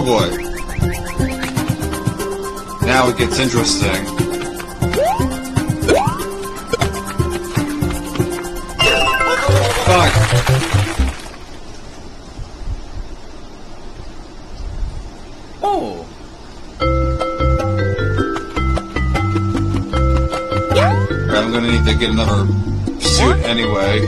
boy. Now it gets interesting. Fuck. Oh. I'm gonna need to get another suit anyway.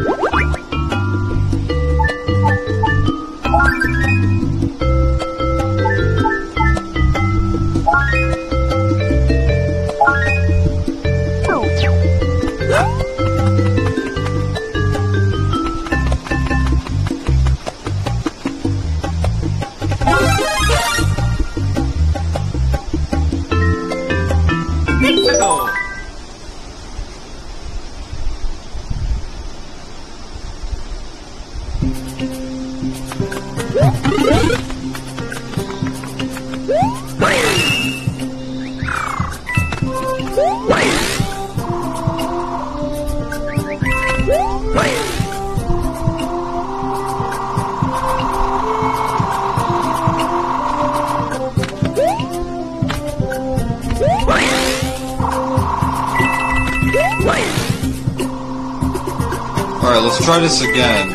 Alright, let's try this again.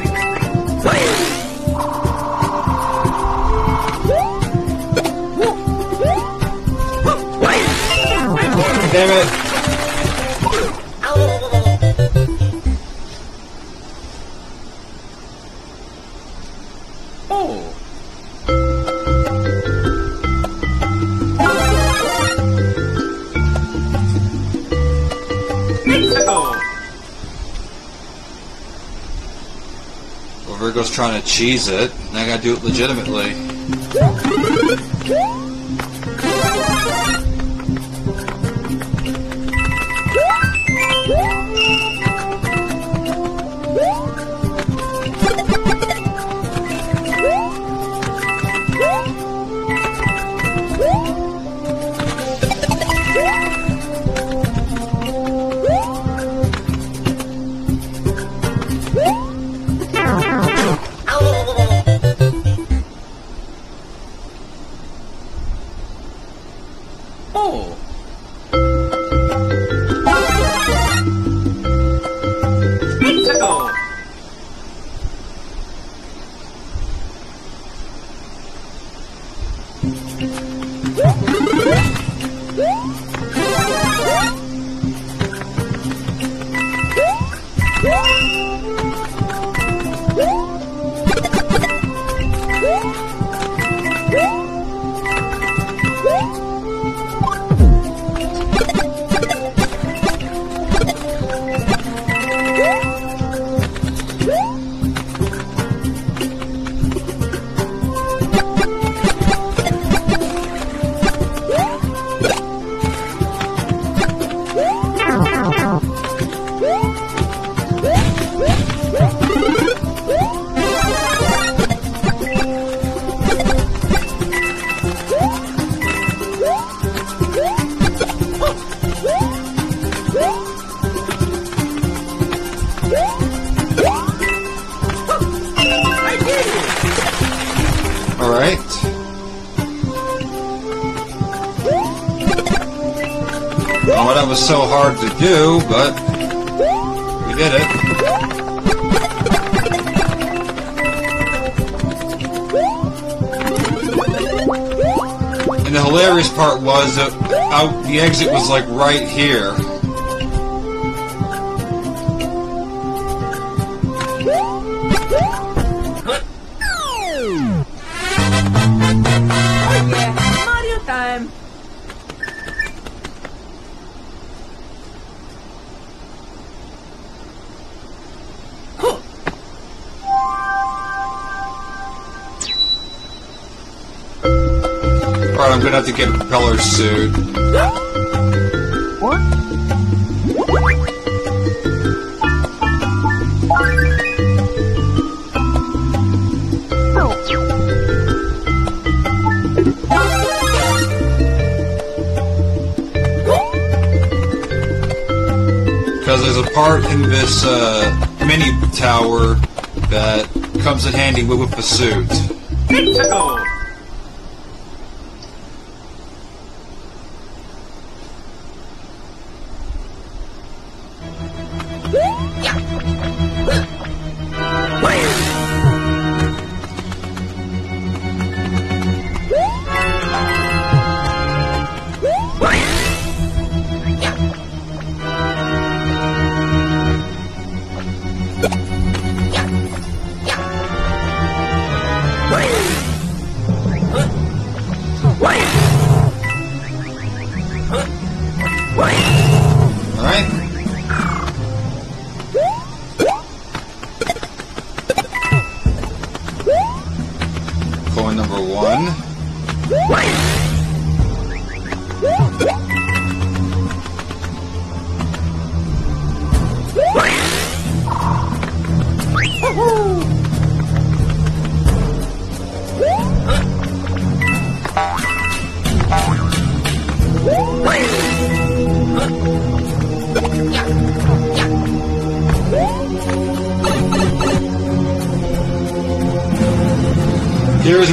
Damn it! Oh. Well, Virgo's trying to cheese it, and I gotta do it legitimately. Oh. Alright. Well, that was so hard to do, but we did it. And the hilarious part was that the exit was like right here. Mario time. Alright, I'm gonna have to get a propeller suit. What? Because there's a part in this mini tower that comes in handy with the suit.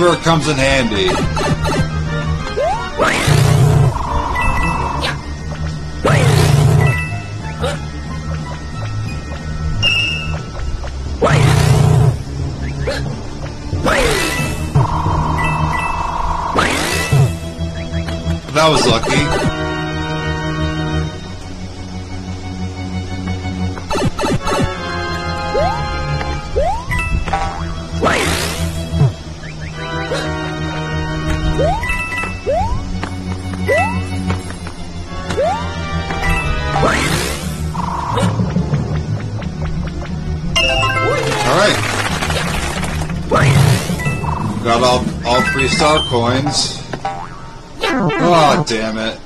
where it comes in handy. That was lucky. Alright. Got all 3 star coins. Oh, damn it.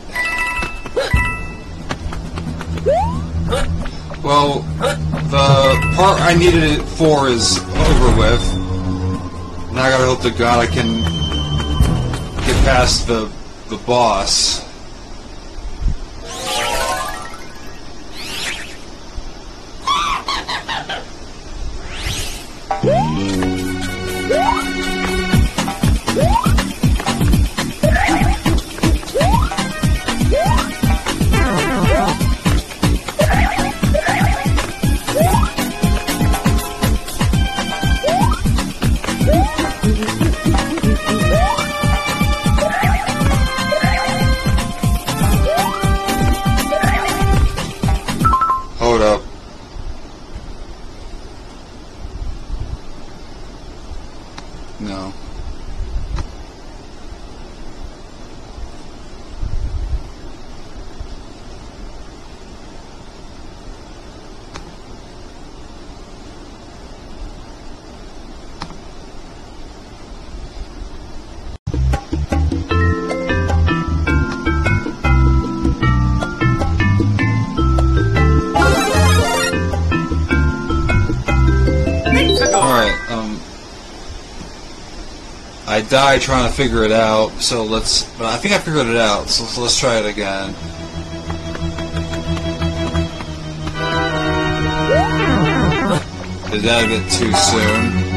Well, the part I needed it for is over with. Now I gotta hope to God I can get past the boss. Hold up. No. Alright, I died trying to figure it out, so but I think I figured it out, so let's try it again. Did that a bit too soon?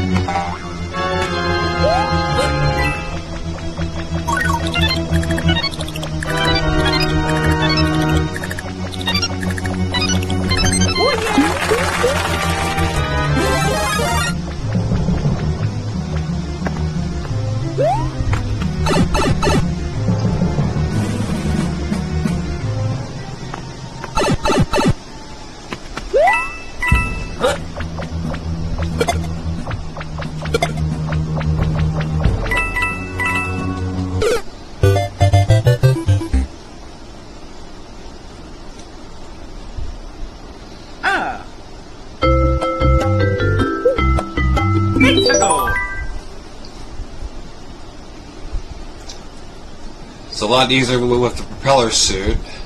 It's a lot easier with the propeller suit.